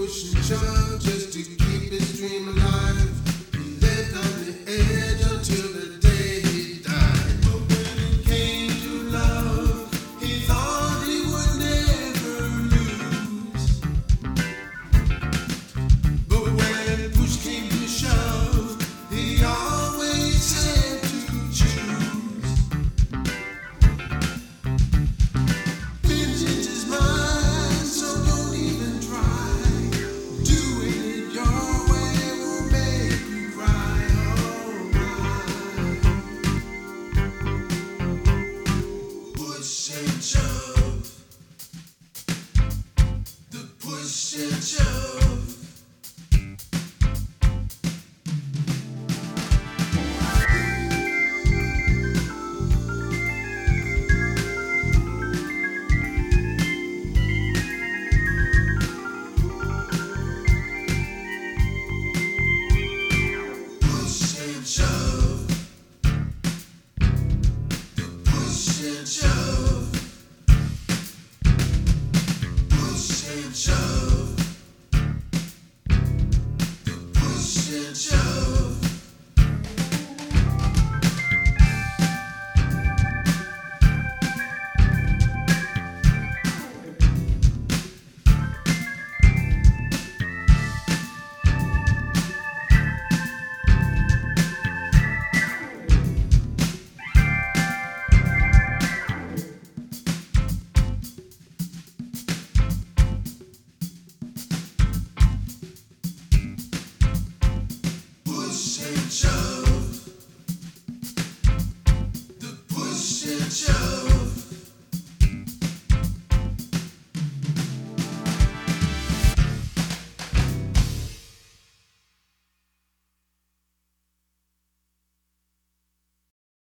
push and shove just to keep his dream alive. He lived on the edge until the day he died. But when it came to love, he thought he would never lose. But when push came to shove, he always had to choose. Vengeance is mine, so don't even try. Doing it your way will make you cry. Oh, push and shove. The push and shove. Push and shove. The push and shove. Push and shove. The push and shove. Push and shove. The push and shove.